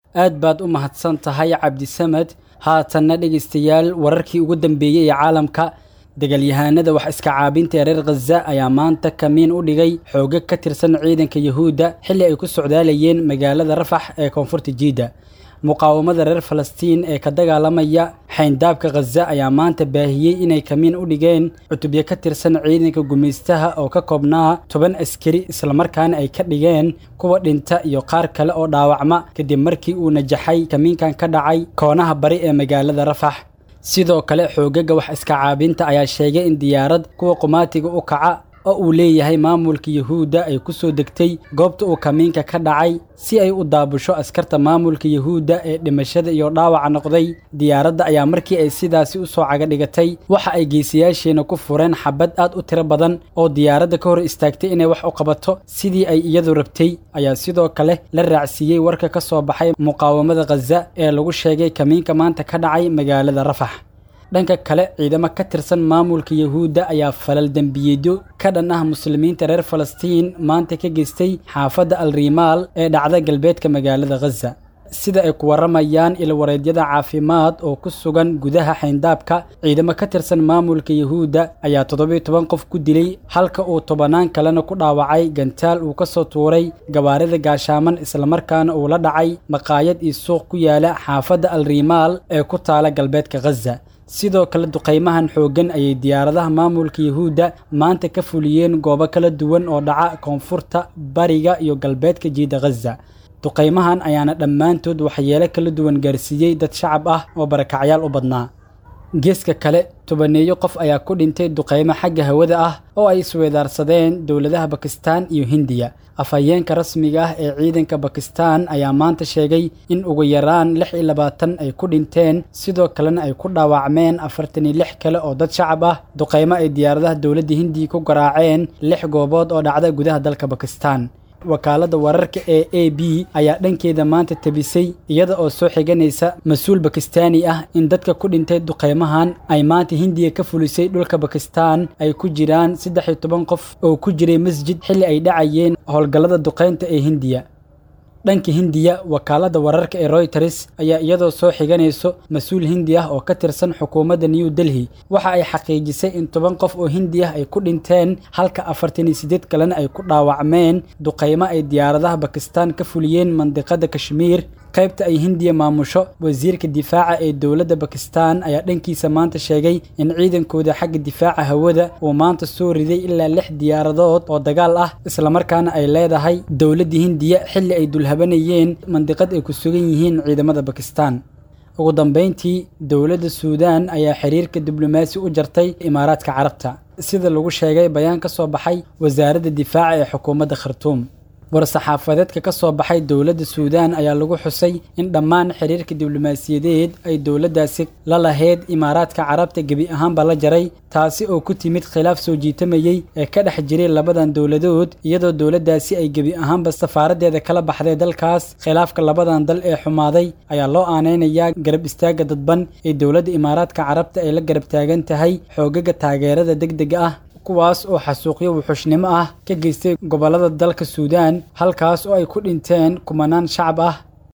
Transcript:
aad baad u mahadsan tahay Cabdisamad. haatanna dhegeystayaal wararkii ugu dambeeyay ee caalamka. dagaalyahanada wax iska caabinta ee reer Gaza ayaa maanta kamiin u dhigay xoogag ka tirsan ciidanka Yahuuda xilli ay ku socdaalayeen magaalada Rafax ee koonfurta Jiida. muqaawamada reer Falastiin ee ka dagaalamaya xayndaabka Gaza ayaa maanta baahiyay inay kamiin u dhigeen cutubyo ka tirsan ciidanka gumeystaha oo ka koobnaa 10 askari isla markaana ay ka dhigeen kuwa dhinta iyo qaar kale oo dhaawacma kadib markii uu najaxay kamiinkan ka dhacay koonaha bari ee magaalada Rafax. sidoo kale xoogaga wax iska caabinta ayaa sheegay in diyaarad kuwa qumaatiga u kaca oo uu leeyahay maamulka Yahuuda ay ku soo degtay goobta uu kamiinka ka dhacay si ay u daabusho askarta maamulka Yahuuda ee dhimashada iyo dhaawaca noqday. diyaaradda ayaa markii ay sidaasi u soo caga dhigatay waxa ay geesiyaasheena ku fureen xabad aad u tiro badan oo diyaaradda ka hor istaagtay inay wax u qabato sidii ay iyadu rabtay. ayaa sidoo kale la raacsiiyey warka ka soo baxay muqaawamada Gaza ee lagu sheegay kamiinka maanta ka dhacay magaalada Rafax. dhanka kale ciidamo ka tirsan maamulka Yahuuda ayaa falal dambiyeedyo ka dhan ah muslimiinta reer Falastiin maanta ka geystay xaafadda Al-Rimaal ee dhacda galbeedka magaalada Gaza. sida ay ku waramayaan ilwareedyada caafimaad oo ku sugan gudaha xayndaabka, ciidamo ka tirsan maamulka Yahuuda ayaa 17 qof ku dilay halka uu 10 kalena ku dhaawacay gantaal uu ka soo tuuray gawaarida gaashaaman isla markaana uu la dhacay maqaayad iyo suuq ku yaala xaafadda Al-Rimaal ee ku taala galbeedka Gaza. sidoo kale duqeymahan xoogan ayay diyaaradaha maamulka Yahuuda maanta ka fuliyeen goobo kala duwan oo dhaca koonfurta, bariga iyo galbeedka Jiida Gaza. duqeymahan ayaana dhammaantood waxyeelo kala duwan gaarsiiyey dad shacab ah oo barakacyaal u badnaa. geeska kale tobaneeyo qof ayaa ku dhintay duqeymo xagga hawada ah oo ay isweedaarsadeen dowladaha Bakistaan iyo Hindiya. afhayeenka rasmiga ah ee ciidanka Bakistaan ayaa maanta sheegay in ugu yaraan 26 ay ku dhinteen sidoo kalena ay ku dhaawacmeen 46 kale oo dad shacab ah. duqeymo ay diyaaradaha dowladda Hindiya ku garaaceen 6 goobood oo dhacda gudaha dalka Bakistaan. wakaalada wararka ee AB ayaa dhankeeda maanta tabisay iyada oo soo xiganaysa mas'uul Bakistaani ah in dadka ku dhintay duqeymahan ay maanta Hindiya ka fulisay dhulka Bakistaan ay ku jiraan 13 qof oo ku jiray masjid xilli ay dhacayeen howlgallada duqeynta ee Hindiya. dhanka Hindiya wakaalada wararka ee Reuters ayaa iyadoo soo xiganayso mas'uul Hindi ah oo ka tirsan xukuumadda New Delhi waxa ay xaqiijisay in 10 qof oo Hindi ah ay ku dhinteen halka 48 kalena ay ku dhaawacmeen duqeymo ay diyaaradaha Bakistaan ka fuliyeen mandiqada Kashmir qaybta ay Hindiya maamusho. wasiirka difaaca ee dowladda Bakistaan ayaa dhankiisa maanta sheegay in ciidankooda xagga difaaca hawada uu maanta soo riday ilaa 6 diyaaradood oo dagaal ah isla markaana ay leedahay dowladda Hindiya xilli ay dulhabanayeen mandiqad ay ku sugan yihiin ciidamada Bakistaan. ugu dambeyntii dowladda Suudaan ayaa xiriirka diblomaasi u jartay Imaaraadka Carabta sida lagu sheegay bayaan ka soo baxay wasaaradda difaaca ee xukuumadda Khartoum. war-saxaafadeedka ka soo baxay dowladda Suudaan ayaa lagu xusay in dhammaan xiriirka diblomaasiyadeed ay dowladdaasi la lahayd Imaaraadka Carabta gebi ahaanba la jaray, taasi oo ku timid khilaaf soo jiitamayay ee ka dhex jiray labadan dowladood iyadoo dowladdaasi ay gebi ahaanba safaaradeeda kala baxday dalkaas. khilaafka labadan dal ee xumaaday ayaa loo aaneynayaa garab istaaga dadban ee dowladda Imaaraadka Carabta ay la garab taagan tahay xoogaga taageerada degdega ah kuwaas oo xasuuqyo wuxuushnimo ah ka geystay gobolada dalka Suudaan halkaas oo ay ku dhinteen kumanaan shacab ah